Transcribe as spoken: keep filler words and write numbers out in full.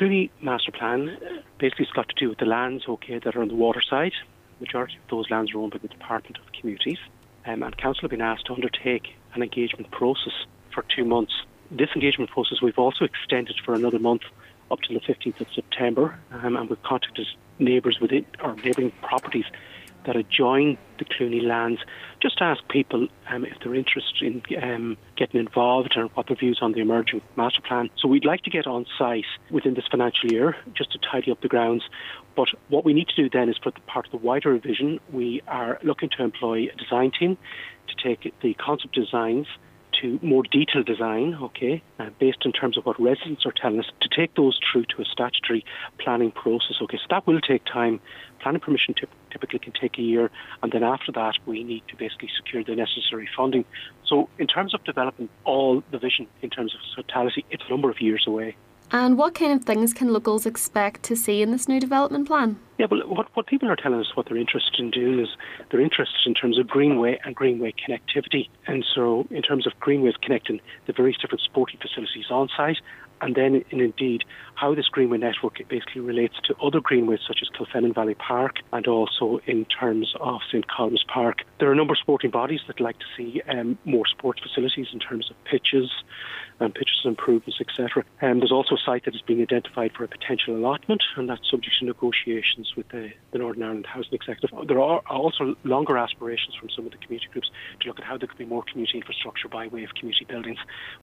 Clooney Master Plan uh, basically has got to do with the lands, okay, that are on the water side. The majority of those lands are owned by the Department of Communities. Um, and Council have been asked to undertake an engagement process for two months. This engagement process we've also extended for another month up to the fifteenth of September, um, and we've contacted neighbours within or neighbouring properties that adjoin the Clooney lands, just to ask people um, if they're interested in um, getting involved or what their views on the emerging master plan. So we'd like to get on site within this financial year just to tidy up the grounds. But what we need to do then is, for the part of the wider revision, we are looking to employ a design team to take the concept designs to more detailed design, okay, uh, based in terms of what residents are telling us, to take those through to a statutory planning process, okay. So that will take time. Planning permission typ- typically can take a year, and then after that we need to basically secure the necessary funding. So in terms of developing all the vision in terms of totality, it's a number of years away. And what kind of things can locals expect to see in this new development plan? Yeah, well, what, what people are telling us what they're interested in doing is they're interested in terms of greenway and greenway connectivity. And so in terms of greenways connecting the various different sporting facilities on site, and then in indeed how this greenway network basically relates to other greenways such as Kilfennan Valley Park, and also in terms of St Colum's Park. There are a number of sporting bodies that like to see um, more sports facilities in terms of pitches and pitches improvements, et cetera. Um, there's also a site that is being identified for a potential allotment, and that's subject to negotiations with the, the Northern Ireland Housing Executive. There are also longer aspirations from some of the community groups to look at how there could be more community infrastructure by way of community buildings.